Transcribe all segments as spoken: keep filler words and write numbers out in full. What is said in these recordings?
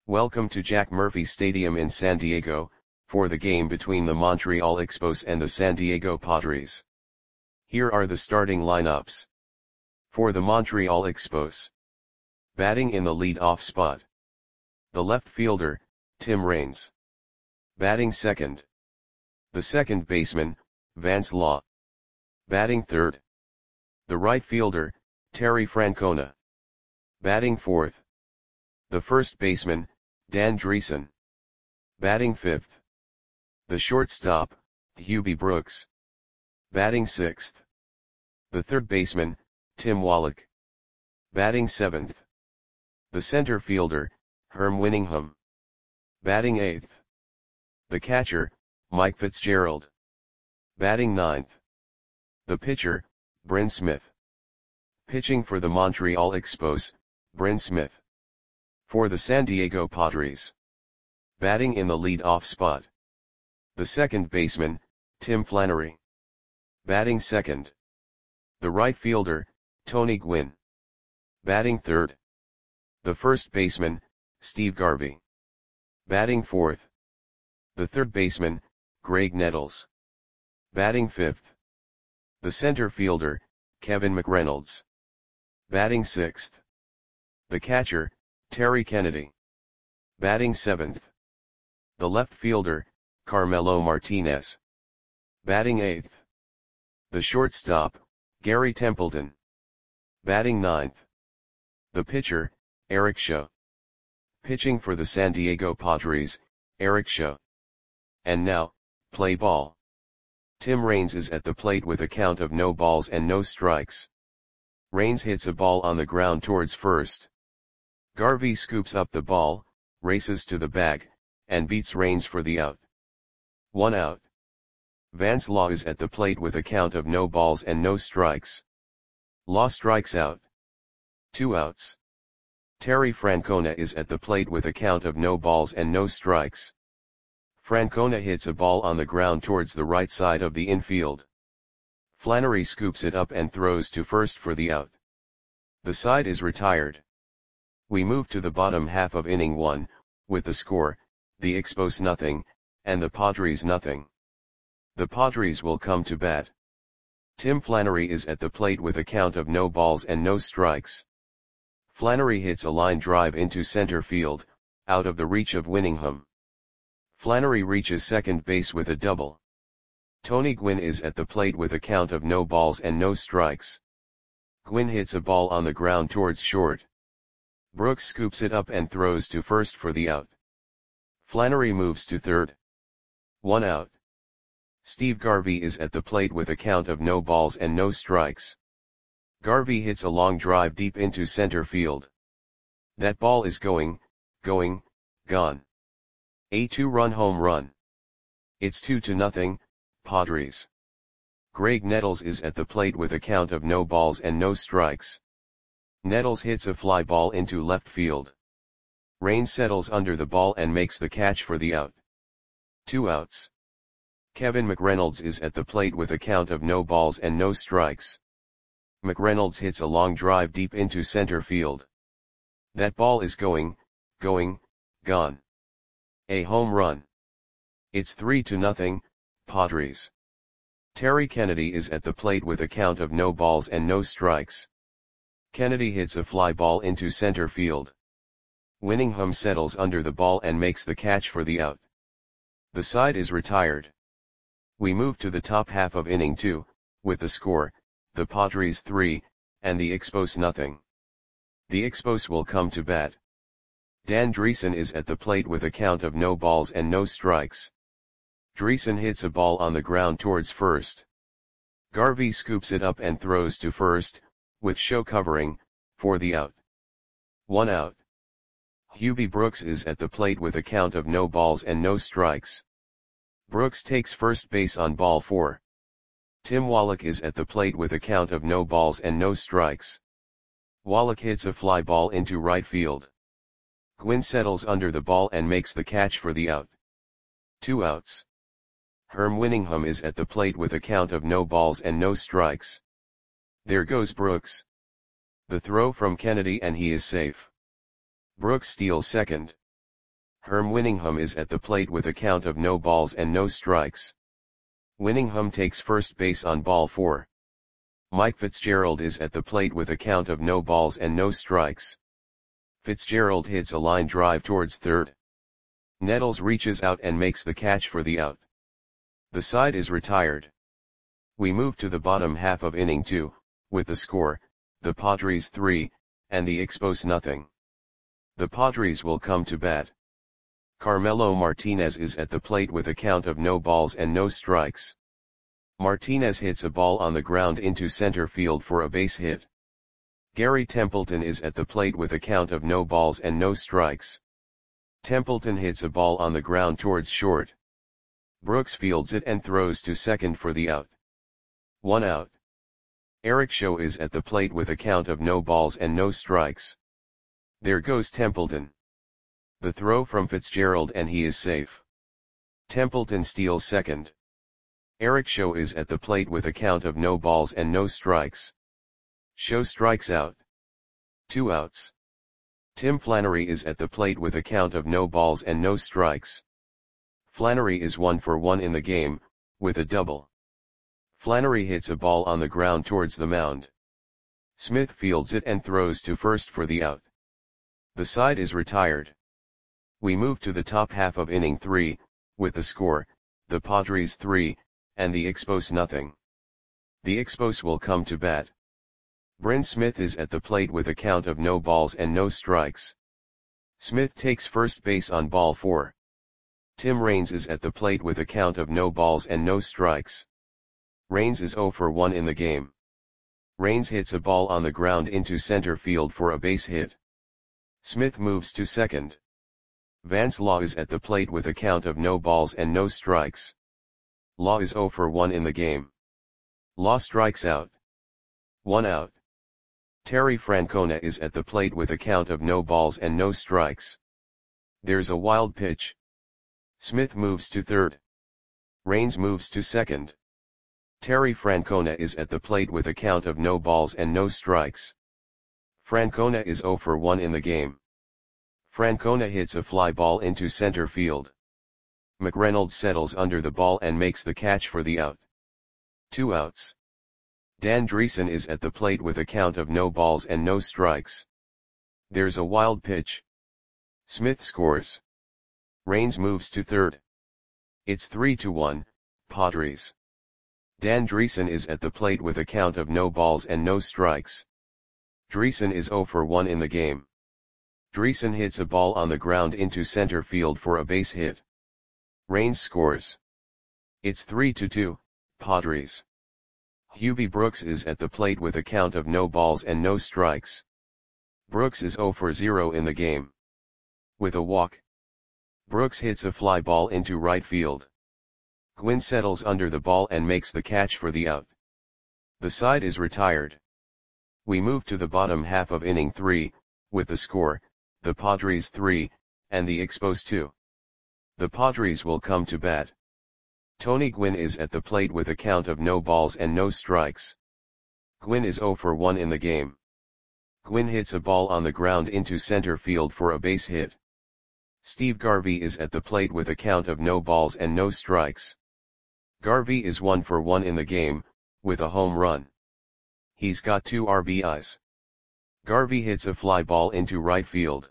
Welcome to Jack Murphy Stadium in San Diego, for the game between the Montreal Expos and the San Diego Padres. Here are the starting lineups. For the Montreal Expos. Batting in the lead-off spot. The left fielder, Tim Raines. Batting second. The second baseman, Vance Law. Batting third. The right fielder, Terry Francona. Batting fourth. The first baseman, Dan Driessen. Batting fifth. The shortstop, Hubie Brooks. Batting sixth. The third baseman, Tim Wallach. Batting seventh. The center fielder, Herm Winningham. Batting eighth. The catcher, Mike Fitzgerald. Batting ninth. The pitcher, Bryn Smith. Pitching for the Montreal Expos, Bryn Smith. For the San Diego Padres. Batting in the lead-off spot. The second baseman, Tim Flannery. Batting second. The right fielder, Tony Gwynn. Batting third. The first baseman, Steve Garvey. Batting fourth. The third baseman, Greg Nettles. Batting fifth. The center fielder, Kevin McReynolds. Batting sixth. The catcher, Terry Kennedy. Batting seventh. The left fielder, Carmelo Martinez. Batting eighth. The shortstop, Gary Templeton. Batting ninth. The pitcher, Eric Shaw. Pitching for the San Diego Padres, Eric Shaw. And now, play ball. Tim Raines is at the plate with a count of no balls and no strikes. Raines hits a ball on the ground towards first. Garvey scoops up the ball, races to the bag, and beats Raines for the out. One out. Vance Law is at the plate with a count of no balls and no strikes. Law strikes out. Two outs. Terry Francona is at the plate with a count of no balls and no strikes. Francona hits a ball on the ground towards the right side of the infield. Flannery scoops it up and throws to first for the out. The side is retired. We move to the bottom half of inning one, with the score, the Expos nothing, and the Padres nothing. The Padres will come to bat. Tim Flannery is at the plate with a count of no balls and no strikes. Flannery hits a line drive into center field, out of the reach of Winningham. Flannery reaches second base with a double. Tony Gwynn is at the plate with a count of no balls and no strikes. Gwynn hits a ball on the ground towards short. Brooks scoops it up and throws to first for the out. Flannery moves to third. One out. Steve Garvey is at the plate with a count of no balls and no strikes. Garvey hits a long drive deep into center field. That ball is going, going, gone. A two-run home run. It's two to nothing, Padres. Greg Nettles is at the plate with a count of no balls and no strikes. Nettles hits a fly ball into left field. Raines settles under the ball and makes the catch for the out. Two outs. Kevin McReynolds is at the plate with a count of no balls and no strikes. McReynolds hits a long drive deep into center field. That ball is going, going, gone. A home run. It's three to nothing, Padres. Terry Kennedy is at the plate with a count of no balls and no strikes. Kennedy hits a fly ball into center field. Winningham settles under the ball and makes the catch for the out. The side is retired. We move to the top half of inning two, with the score, the Padres three, and the Expos nothing. The Expos will come to bat. Dan Driessen is at the plate with a count of no balls and no strikes. Driessen hits a ball on the ground towards first. Garvey scoops it up and throws to first, with Shaw covering, for the out. One out. Hubie Brooks is at the plate with a count of no balls and no strikes. Brooks takes first base on ball four. Tim Wallach is at the plate with a count of no balls and no strikes. Wallach hits a fly ball into right field. Gwynn settles under the ball and makes the catch for the out. Two outs. Herm Winningham is at the plate with a count of no balls and no strikes. There goes Brooks. The throw from Kennedy and he is safe. Brooks steals second. Herm Winningham is at the plate with a count of no balls and no strikes. Winningham takes first base on ball four. Mike Fitzgerald is at the plate with a count of no balls and no strikes. Fitzgerald hits a line drive towards third. Nettles reaches out and makes the catch for the out. The side is retired. We move to the bottom half of inning two, with the score, the Padres three, and the Expos nothing. The Padres will come to bat. Carmelo Martinez is at the plate with a count of no balls and no strikes. Martinez hits a ball on the ground into center field for a base hit. Gary Templeton is at the plate with a count of no balls and no strikes. Templeton hits a ball on the ground towards short. Brooks fields it and throws to second for the out. One out. Eric Show is at the plate with a count of no balls and no strikes. There goes Templeton. The throw from Fitzgerald and he is safe. Templeton steals second. Eric Show is at the plate with a count of no balls and no strikes. Show strikes out. Two outs. Tim Flannery is at the plate with a count of no balls and no strikes. Flannery is one for one in the game, with a double. Flannery hits a ball on the ground towards the mound. Smith fields it and throws to first for the out. The side is retired. We move to the top half of inning three, with the score, the Padres three, and the Expos nothing. The Expos will come to bat. Bryn Smith is at the plate with a count of no balls and no strikes. Smith takes first base on ball four. Tim Raines is at the plate with a count of no balls and no strikes. Raines is zero for one in the game. Raines hits a ball on the ground into center field for a base hit. Smith moves to second. Vance Law is at the plate with a count of no balls and no strikes. Law is zero for one in the game. Law strikes out. One out. Terry Francona is at the plate with a count of no balls and no strikes. There's a wild pitch. Smith moves to third. Raines moves to second. Terry Francona is at the plate with a count of no balls and no strikes. Francona is zero for one in the game. Francona hits a fly ball into center field. McReynolds settles under the ball and makes the catch for the out. Two outs. Dan Dreesen is at the plate with a count of no balls and no strikes. There's a wild pitch. Smith scores. Raines moves to third. It's three to one, Padres. Dan Dreesen is at the plate with a count of no balls and no strikes. Dreesen is zero for one in the game. Dreesen hits a ball on the ground into center field for a base hit. Raines scores. It's three to two, Padres. Hubie Brooks is at the plate with a count of no balls and no strikes. Brooks is zero for zero in the game. With a walk. Brooks hits a fly ball into right field. Gwynn settles under the ball and makes the catch for the out. The side is retired. We move to the bottom half of inning three, with the score, the Padres three, and the Expos two. The Padres will come to bat. Tony Gwynn is at the plate with a count of no balls and no strikes. Gwynn is zero for one in the game. Gwynn hits a ball on the ground into center field for a base hit. Steve Garvey is at the plate with a count of no balls and no strikes. Garvey is one for one in the game, with a home run. He's got two R B Is. Garvey hits a fly ball into right field.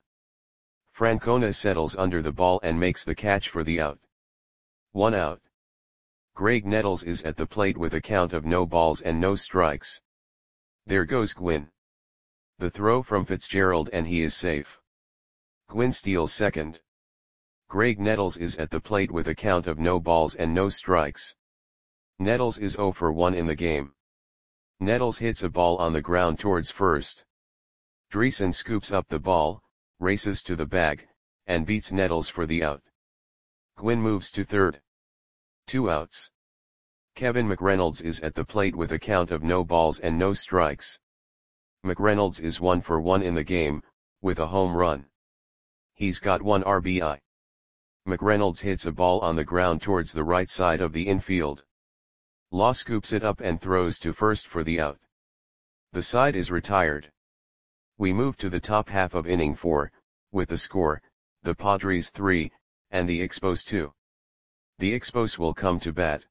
Francona settles under the ball and makes the catch for the out. One out. Greg Nettles is at the plate with a count of no balls and no strikes. There goes Gwynn. The throw from Fitzgerald and he is safe. Gwynn steals second. Greg Nettles is at the plate with a count of no balls and no strikes. Nettles is zero for one in the game. Nettles hits a ball on the ground towards first. Dreesen scoops up the ball, races to the bag, and beats Nettles for the out. Gwynn moves to third. Two outs. Kevin McReynolds is at the plate with a count of no balls and no strikes. McReynolds is one for one in the game, with a home run. He's got one R B I. McReynolds hits a ball on the ground towards the right side of the infield. Law scoops it up and throws to first for the out. The side is retired. We move to the top half of inning four, with the score, the Padres three, and the Expos two. The Expos will come to bat.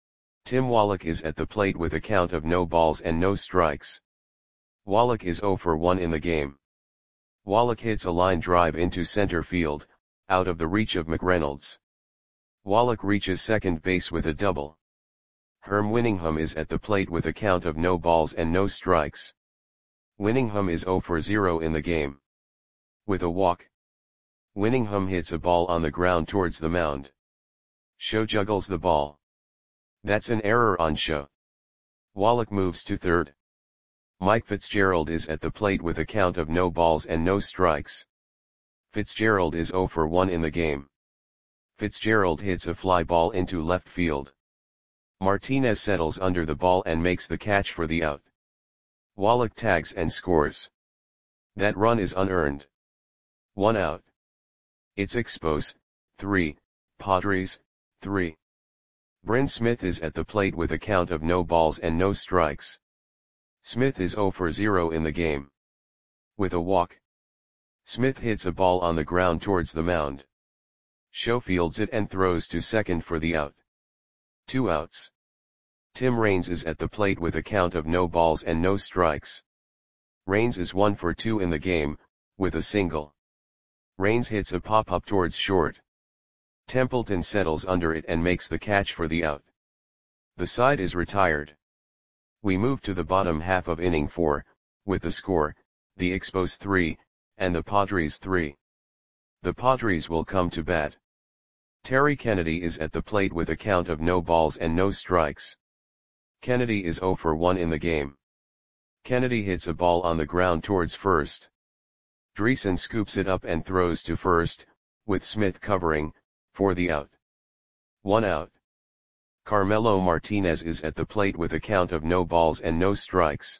Tim Wallach is at the plate with a count of no balls and no strikes. Wallach is zero for one in the game. Wallach hits a line drive into center field, out of the reach of McReynolds. Wallach reaches second base with a double. Herm Winningham is at the plate with a count of no balls and no strikes. Winningham is zero for zero in the game. With a walk, Winningham hits a ball on the ground towards the mound. Shaw juggles the ball. That's an error on Shaw. Wallach moves to third. Mike Fitzgerald is at the plate with a count of no balls and no strikes. Fitzgerald is zero for one in the game. Fitzgerald hits a fly ball into left field. Martinez settles under the ball and makes the catch for the out. Wallach tags and scores. That run is unearned. One out. It's Expos, three, Padres, three. Bryn Smith is at the plate with a count of no balls and no strikes. Smith is zero for zero in the game. With a walk, Smith hits a ball on the ground towards the mound. Shaw fields it and throws to second for the out. Two outs. Tim Raines is at the plate with a count of no balls and no strikes. Raines is one for two in the game, with a single. Raines hits a pop-up towards short. Templeton settles under it and makes the catch for the out. The side is retired. We move to the bottom half of inning four, with the score, the Expos three, and the Padres three. The Padres will come to bat. Terry Kennedy is at the plate with a count of no balls and no strikes. Kennedy is zero for one in the game. Kennedy hits a ball on the ground towards first. Dreesen scoops it up and throws to first, with Smith covering, for the out. One out. Carmelo Martinez is at the plate with a count of no balls and no strikes.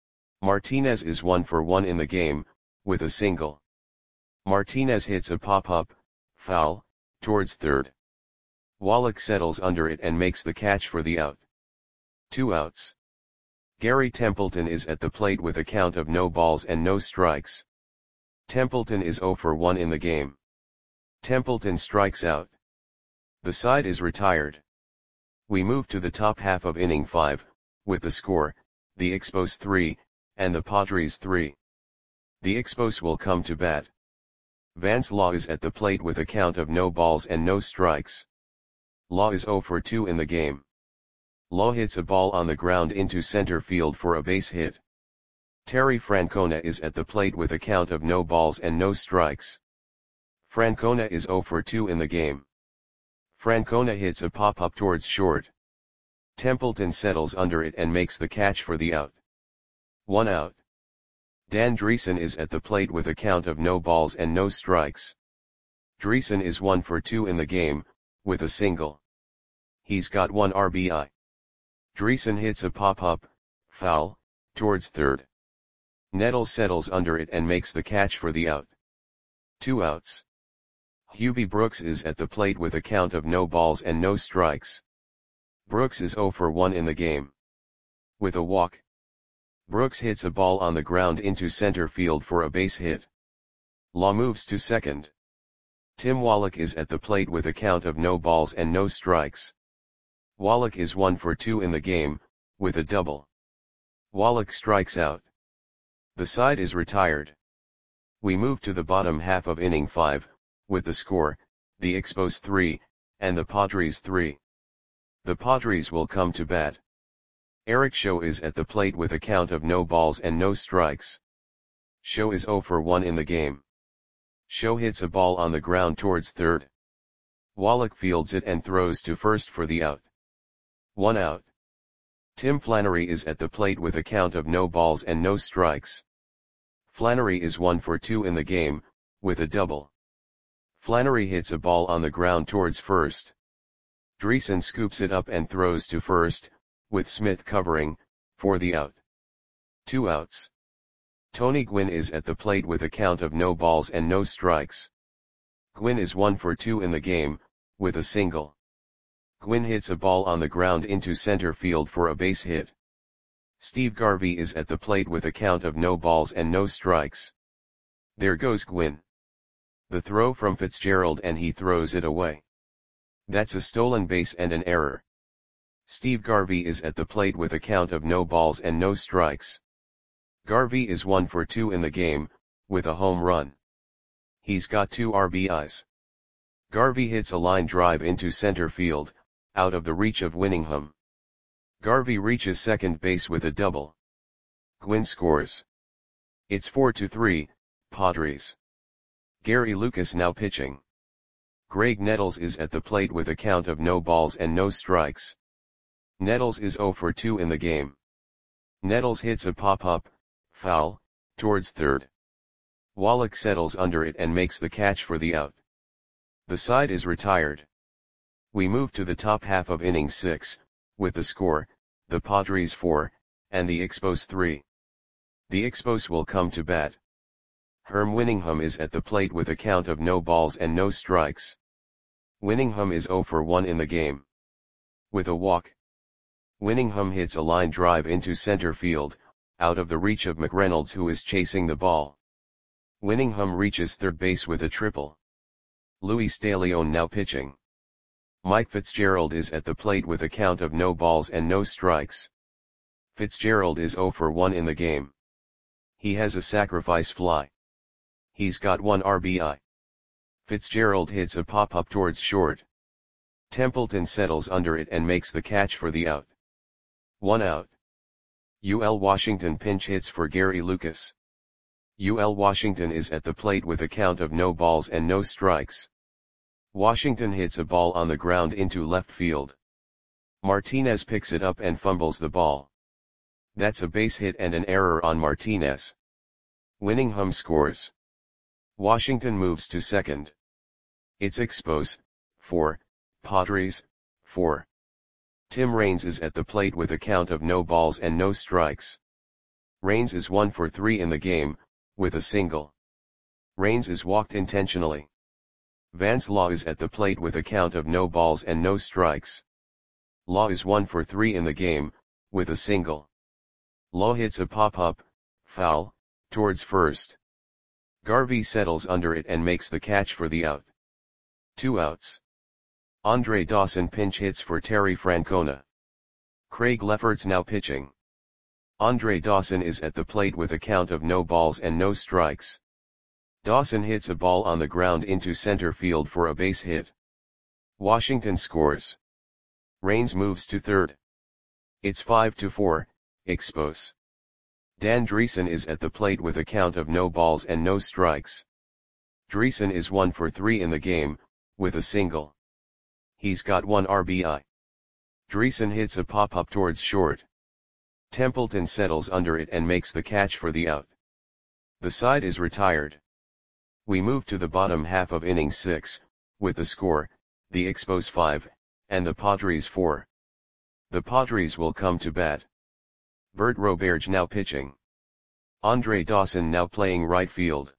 Martinez is one for one in the game, with a single. Martinez hits a pop-up, foul, towards third. Wallach settles under it and makes the catch for the out. Two outs. Gary Templeton is at the plate with a count of no balls and no strikes. Templeton is zero for one in the game. Templeton strikes out. The side is retired. We move to the top half of inning five, with the score, the Expos three, and the Padres three. The Expos will come to bat. Vance Law is at the plate with a count of no balls and no strikes. Law is zero for two in the game. Law hits a ball on the ground into center field for a base hit. Terry Francona is at the plate with a count of no balls and no strikes. Francona is zero for two in the game. Francona hits a pop-up towards short. Templeton settles under it and makes the catch for the out. One out. Dan Dreesen is at the plate with a count of no balls and no strikes. Dreesen is one for two in the game, with a single. He's got one R B I. Dreesen hits a pop-up, foul, towards third. Nettles settles under it and makes the catch for the out. Two outs. Hubie Brooks is at the plate with a count of no balls and no strikes. Brooks is zero for one in the game. With a walk, Brooks hits a ball on the ground into center field for a base hit. Law moves to second. Tim Wallach is at the plate with a count of no balls and no strikes. Wallach is one for two in the game, with a double. Wallach strikes out. The side is retired. We move to the bottom half of inning five, with the score, the Expos three, and the Padres three. The Padres will come to bat. Eric Shaw is at the plate with a count of no balls and no strikes. Shaw is zero for one in the game. Shaw hits a ball on the ground towards third. Wallach fields it and throws to first for the out. One out. Tim Flannery is at the plate with a count of no balls and no strikes. Flannery is one for two in the game, with a double. Flannery hits a ball on the ground towards first. Dreesen scoops it up and throws to first, with Smith covering, for the out. Two outs. Tony Gwynn is at the plate with a count of no balls and no strikes. Gwynn is one for two in the game, with a single. Gwynn hits a ball on the ground into center field for a base hit. Steve Garvey is at the plate with a count of no balls and no strikes. There goes Gwynn. The throw from Fitzgerald and he throws it away. That's a stolen base and an error. Steve Garvey is at the plate with a count of no balls and no strikes. Garvey is one for two in the game, with a home run. He's got two R B Is. Garvey hits a line drive into center field, out of the reach of Winningham. Garvey reaches second base with a double. Gwynn scores. It's four to three, Padres. Gary Lucas now pitching. Greg Nettles is at the plate with a count of no balls and no strikes. Nettles is zero for two in the game. Nettles hits a pop-up, foul, towards third. Wallach settles under it and makes the catch for the out. The side is retired. We move to the top half of inning six, with the score, the Padres four, and the Expos three. The Expos will come to bat. Herm Winningham is at the plate with a count of no balls and no strikes. Winningham is zero for one in the game. With a walk. Winningham hits a line drive into center field, out of the reach of McReynolds who is chasing the ball. Winningham reaches third base with a triple. Luis De Leon now pitching. Mike Fitzgerald is at the plate with a count of no balls and no strikes. Fitzgerald is zero for one in the game. He has a sacrifice fly. He's got one R B I. Fitzgerald hits a pop-up towards short. Templeton settles under it and makes the catch for the out. One out. U L Washington pinch hits for Gary Lucas. U L Washington is at the plate with a count of no balls and no strikes. Washington hits a ball on the ground into left field. Martinez picks it up and fumbles the ball. That's a base hit and an error on Martinez. Winningham scores. Washington moves to second. It's Expos, four, Padres, four. Tim Raines is at the plate with a count of no balls and no strikes. Raines is one for three in the game, with a single. Raines is walked intentionally. Vance Law is at the plate with a count of no balls and no strikes. Law is one for three in the game, with a single. Law hits a pop-up, foul, towards first. Garvey settles under it and makes the catch for the out. Two outs. Andre Dawson pinch hits for Terry Francona. Craig Lefferts now pitching. Andre Dawson is at the plate with a count of no balls and no strikes. Dawson hits a ball on the ground into center field for a base hit. Washington scores. Raines moves to third. It's five to four, Expos. Dan Dreesen is at the plate with a count of no balls and no strikes. Dreesen is one for three in the game, with a single. He's got one R B I. Dreesen hits a pop-up towards short. Templeton settles under it and makes the catch for the out. The side is retired. We move to the bottom half of inning six, with the score, the Expos five, and the Padres four. The Padres will come to bat. Bert Roberge now pitching. Andre Dawson now playing right field.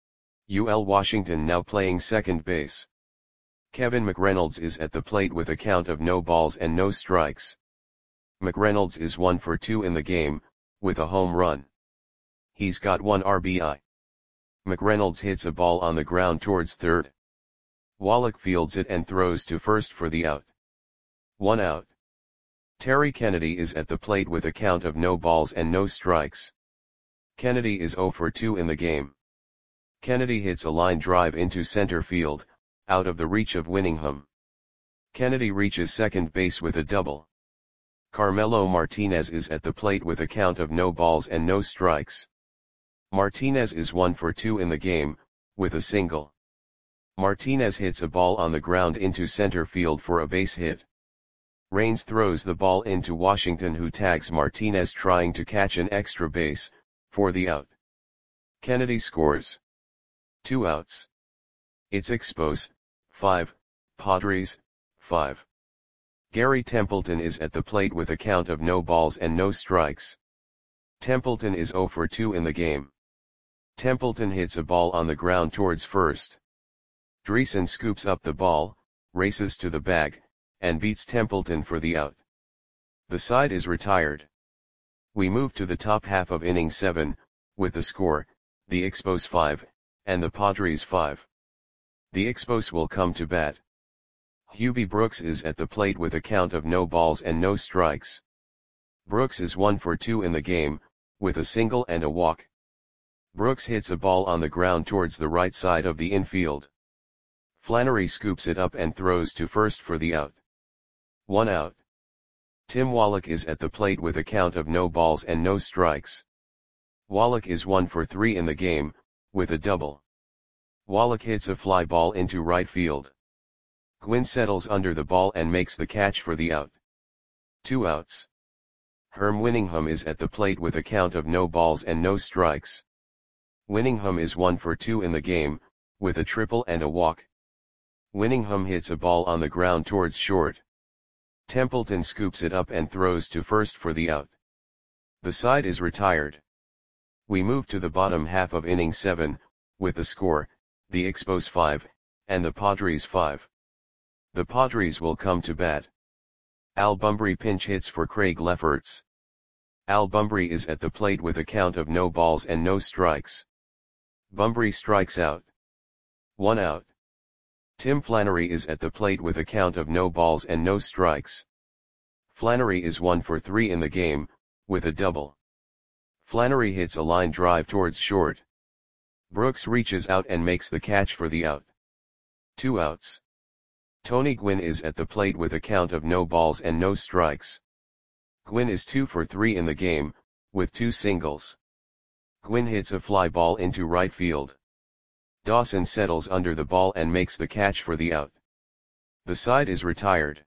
U L Washington now playing second base. Kevin McReynolds is at the plate with a count of no balls and no strikes. McReynolds is one for two in the game, with a home run. He's got one R B I. McReynolds hits a ball on the ground towards third. Wallach fields it and throws to first for the out. One out. Terry Kennedy is at the plate with a count of no balls and no strikes. Kennedy is zero for two in the game. Kennedy hits a line drive into center field, out of the reach of Winningham. Kennedy reaches second base with a double. Carmelo Martinez is at the plate with a count of no balls and no strikes. Martinez is one for two in the game, with a single. Martinez hits a ball on the ground into center field for a base hit. Raines throws the ball into Washington who tags Martinez trying to catch an extra base, for the out. Kennedy scores. Two outs. It's Expos, five, Padres, five. Gary Templeton is at the plate with a count of no balls and no strikes. Templeton is zero for two in the game. Templeton hits a ball on the ground towards first. Dreesen scoops up the ball, races to the bag, and beats Templeton for the out. The side is retired. We move to the top half of inning seven, with the score, the Expos five, and the Padres five. The Expos will come to bat. Hubie Brooks is at the plate with a count of no balls and no strikes. Brooks is one for two in the game, with a single and a walk. Brooks hits a ball on the ground towards the right side of the infield. Flannery scoops it up and throws to first for the out. One out. Tim Wallach is at the plate with a count of no balls and no strikes. Wallach is one for three in the game, with a double. Wallach hits a fly ball into right field. Gwynn settles under the ball and makes the catch for the out. Two outs. Herm Winningham is at the plate with a count of no balls and no strikes. Winningham is one for two in the game, with a triple and a walk. Winningham hits a ball on the ground towards short. Templeton scoops it up and throws to first for the out. The side is retired. We move to the bottom half of inning seven, with the score, the Expos five, and the Padres five. The Padres will come to bat. Al Bumbry pinch hits for Craig Lefferts. Al Bumbry is at the plate with a count of no balls and no strikes. Bumbry strikes out. One out. Tim Flannery is at the plate with a count of no balls and no strikes. Flannery is one for three in the game, with a double. Flannery hits a line drive towards short. Brooks reaches out and makes the catch for the out. Two outs. Tony Gwynn is at the plate with a count of no balls and no strikes. Gwynn is two for three in the game, with two singles. Gwynn hits a fly ball into right field. Dawson settles under the ball and makes the catch for the out. The side is retired.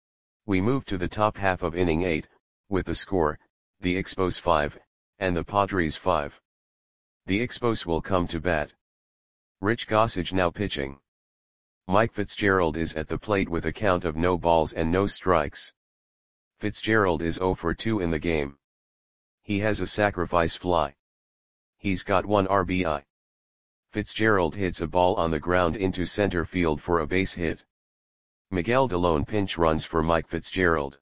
We move to the top half of inning eight, with the score, the Expos five, and the Padres five. The Expos will come to bat. Rich Gossage now pitching. Mike Fitzgerald is at the plate with a count of no balls and no strikes. Fitzgerald is zero for two in the game. He has a sacrifice fly. He's got one R B I. Fitzgerald hits a ball on the ground into center field for a base hit. Miguel Delone pinch runs for Mike Fitzgerald.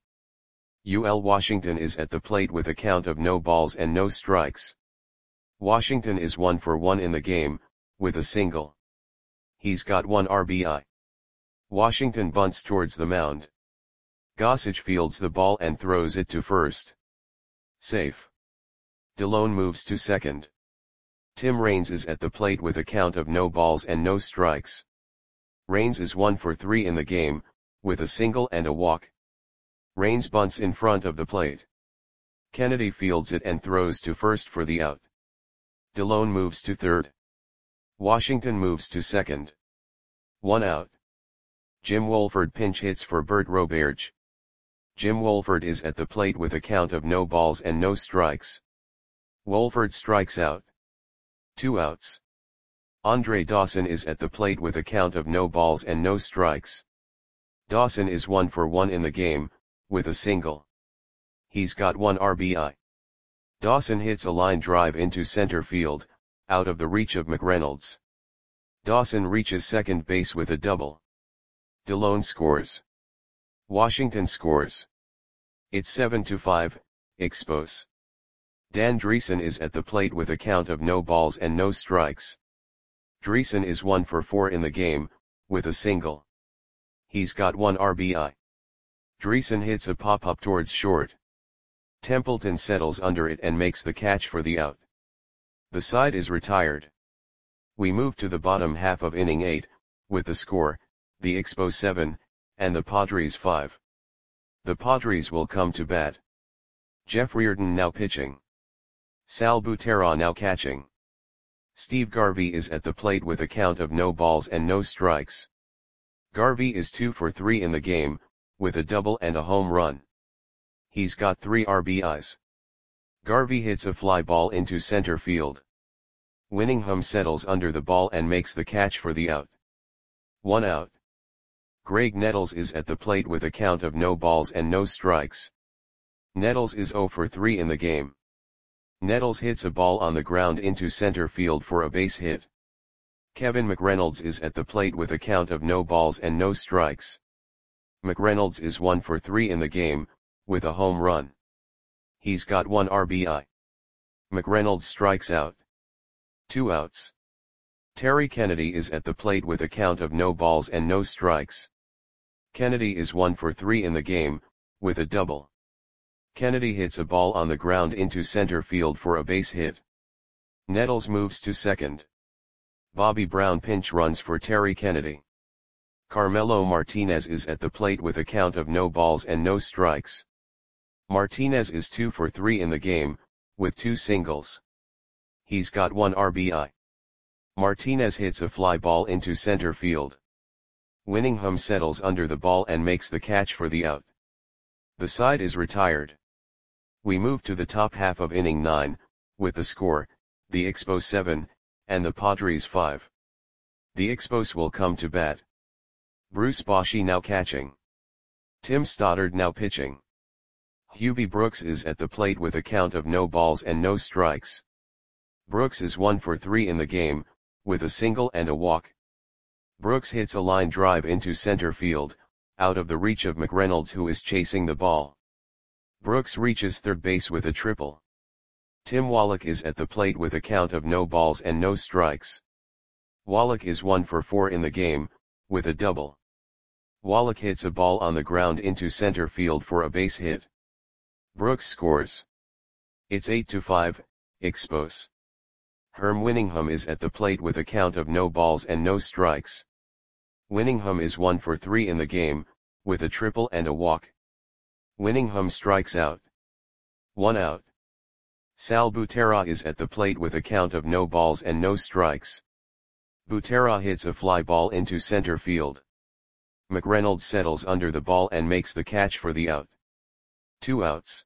U L Washington is at the plate with a count of no balls and no strikes. Washington is one for one in the game, with a single. He's got one R B I. Washington bunts towards the mound. Gossage fields the ball and throws it to first. Safe. Delone moves to second. Tim Raines is at the plate with a count of no balls and no strikes. Raines is one for three in the game, with a single and a walk. Raines bunts in front of the plate. Kennedy fields it and throws to first for the out. Delone moves to third. Washington moves to second. One out. Jim Wolford pinch hits for Bert Roberge. Jim Wolford is at the plate with a count of no balls and no strikes. Wolford strikes out. Two outs. Andre Dawson is at the plate with a count of no balls and no strikes. Dawson is one for one in the game, with a single. He's got one R B I. Dawson hits a line drive into center field, out of the reach of McReynolds. Dawson reaches second base with a double. Delone scores. Washington scores. It's seven to five, Expos. Dan Dreesen is at the plate with a count of no balls and no strikes. Dreesen is one for four in the game, with a single. He's got one R B I. Dreesen hits a pop-up towards short. Templeton settles under it and makes the catch for the out. The side is retired. We move to the bottom half of inning eight, with the score, the Expos seven, and the Padres five. The Padres will come to bat. Jeff Reardon now pitching. Sal Butera now catching. Steve Garvey is at the plate with a count of no balls and no strikes. Garvey is two for three in the game, with a double and a home run. He's got three R B Is. Garvey hits a fly ball into center field. Winningham settles under the ball and makes the catch for the out. One out. Greg Nettles is at the plate with a count of no balls and no strikes. Nettles is zero for three in the game. Nettles hits a ball on the ground into center field for a base hit. Kevin McReynolds is at the plate with a count of no balls and no strikes. McReynolds is one for three in the game, with a home run. He's got one R B I. McReynolds strikes out. Two outs. Terry Kennedy is at the plate with a count of no balls and no strikes. Kennedy is one for three in the game, with a double. Kennedy hits a ball on the ground into center field for a base hit. Nettles moves to second. Bobby Brown pinch runs for Terry Kennedy. Carmelo Martinez is at the plate with a count of no balls and no strikes. Martinez is two for three in the game, with two singles. He's got one R B I. Martinez hits a fly ball into center field. Winningham settles under the ball and makes the catch for the out. The side is retired. We move to the top half of inning nine, with the score, the Expos seven, and the Padres five. The Expos will come to bat. Bruce Bochy now catching. Tim Stoddard now pitching. Hubie Brooks is at the plate with a count of no balls and no strikes. Brooks is one for three in the game, with a single and a walk. Brooks hits a line drive into center field, out of the reach of McReynolds, who is chasing the ball. Brooks reaches third base with a triple. Tim Wallach is at the plate with a count of no balls and no strikes. Wallach is one for four in the game, with a double. Wallach hits a ball on the ground into center field for a base hit. Brooks scores. It's eight to five, Expos. Herm Winningham is at the plate with a count of no balls and no strikes. Winningham is one for three in the game, with a triple and a walk. Winningham strikes out. One out. Sal Butera is at the plate with a count of no balls and no strikes. Butera hits a fly ball into center field. McReynolds settles under the ball and makes the catch for the out. Two outs.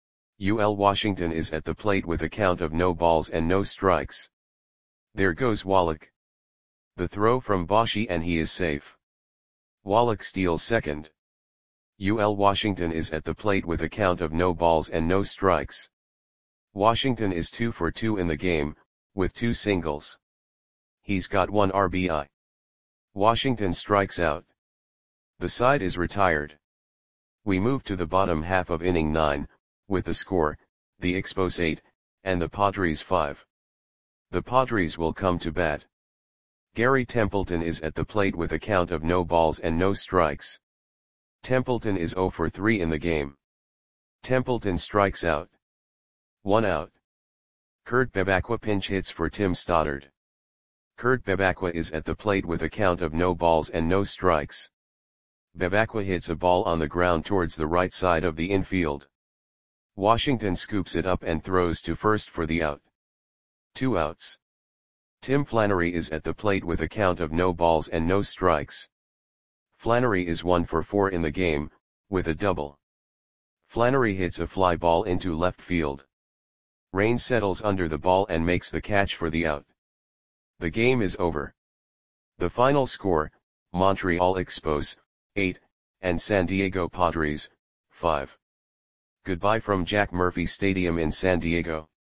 U L Washington is at the plate with a count of no balls and no strikes. There goes Wallach. The throw from Bochy and he is safe. Wallach steals second. U L Washington is at the plate with a count of no balls and no strikes. Washington is two for two in the game, with two singles. He's got one R B I. Washington strikes out. The side is retired. We move to the bottom half of inning nine, with the score, the Expos eight, and the Padres five. The Padres will come to bat. Gary Templeton is at the plate with a count of no balls and no strikes. Templeton is zero for three in the game. Templeton strikes out. One out. Kurt Bevacqua pinch hits for Tim Stoddard. Kurt Bevacqua is at the plate with a count of no balls and no strikes. Bevacqua hits a ball on the ground towards the right side of the infield. Washington scoops it up and throws to first for the out. Two outs. Tim Flannery is at the plate with a count of no balls and no strikes. Flannery is one for four in the game, with a double. Flannery hits a fly ball into left field. Raines settles under the ball and makes the catch for the out. The game is over. The final score, Montreal Expos, eight, and San Diego Padres, five. Goodbye from Jack Murphy Stadium in San Diego.